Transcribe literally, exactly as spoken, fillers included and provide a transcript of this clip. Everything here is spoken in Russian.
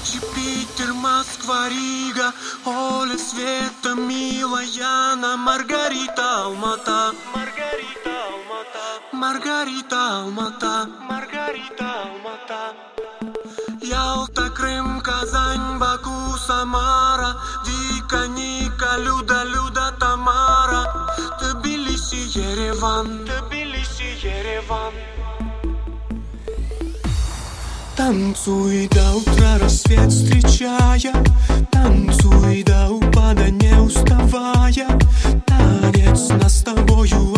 Сочи, Питер, Москва, Рига, Оля, Света, милая, на Маргарита, Алмата. Маргарита, Алмата. Маргарита, Алмата. Маргарита, Алмата. Ялта, Крым, Казань, Баку, Самара, Вика, Ника, Люда, Люда, Тамара, Тбилиси, Ереван. Тбилиси, Ереван. Танцуй до утра, рассвет встречая, танцуй до упада, не уставая. Танец нас с тобою